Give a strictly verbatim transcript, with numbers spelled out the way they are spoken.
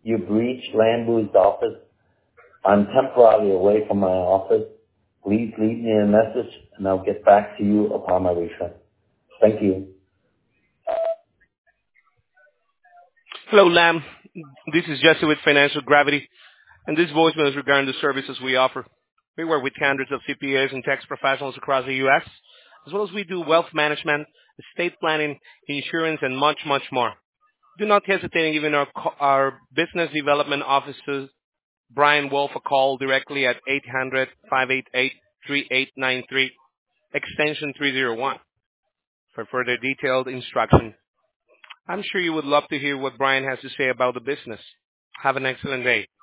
You've reached Landboo's office. I'm temporarily away from my office. Please leave me a message, and I'll get back to you upon my return. Thank you. Hello, Lam. This is Jesse with Financial Gravity, and this voicemail is regarding the services we offer. We work with hundreds of C P As and tax professionals across the U S, as well as we do wealth management, estate planning, insurance, and much, much more. Do not hesitate in giving our, our business development officers, Brian Wolf, a call directly at eight hundred, five eight eight, three eight nine three, extension three oh one, for further detailed instruction. I'm sure you would love to hear what Brian has to say about the business. Have an excellent day.